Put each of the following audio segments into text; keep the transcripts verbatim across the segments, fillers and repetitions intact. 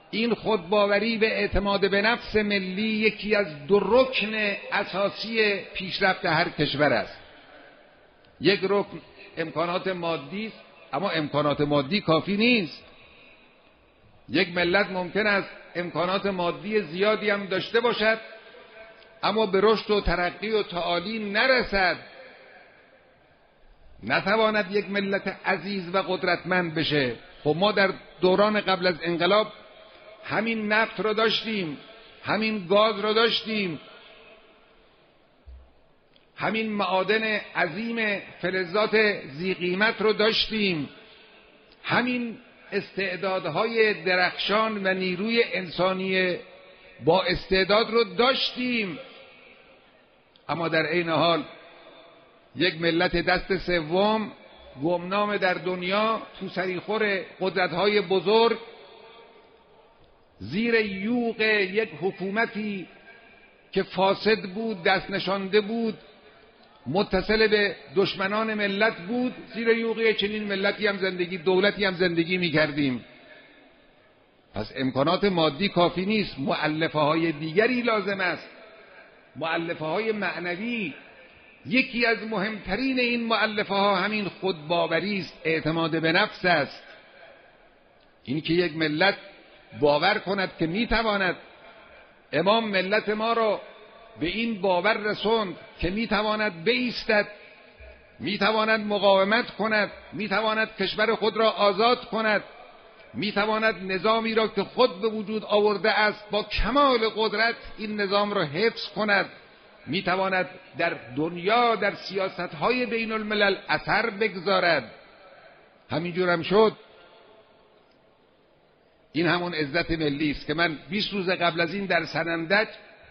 این خودباوری به اعتماد به نفس ملی یکی از دو رکن اساسی پیشرفت هر کشور است. یک رکن امکانات مادی است، اما امکانات مادی کافی نیست. یک ملت ممکن است امکانات مادی زیادی هم داشته باشد اما به رشد و ترقی و تعالی نرسد، نتواند یک ملت عزیز و قدرتمند بشه. خب ما در دوران قبل از انقلاب همین نفت رو داشتیم، همین گاز رو داشتیم، همین معادن عظیم فلزات ذی قیمت رو داشتیم، همین استعدادهای درخشان و نیروی انسانی با استعداد رو داشتیم. اما در عین حال یک ملت دست سوم گمنام در دنیا تو سریخور قدرت‌های بزرگ زیر یوغ یک حکومتی که فاسد بود، دست نشانده بود، متصل به دشمنان ملت بود، زیر یوغ چنین ملتی هم زندگی دولتی هم زندگی می‌کردیم. پس امکانات مادی کافی نیست، مؤلفه های دیگری لازم است، مؤلفه های معنوی. یکی از مهمترین این مؤلفه ها همین خودباوری است، اعتماد به نفس است. این که یک ملت باور کند که میتواند، امام ملت ما را به این باور رسوند که میتواند بایستد، میتواند مقاومت کند، میتواند کشور خود را آزاد کند، میتواند نظامی را که خود به وجود آورده است با کمال قدرت این نظام را حفظ کند، میتواند در دنیا در سیاست‌های بین الملل اثر بگذارد. همینجور هم شد. این همون عزت ملی است که من بیست روز قبل از این در سنندج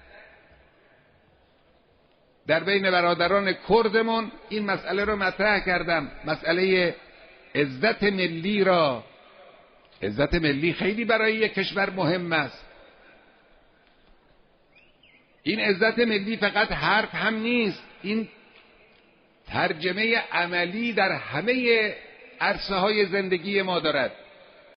در بین برادران کردمون این مسئله رو مطرح کردم، مسئله عزت ملی را. عزت ملی خیلی برای یک کشور مهم است. این عزت ملی فقط حرف هم نیست، این ترجمه عملی در همه عرصه های زندگی ما دارد.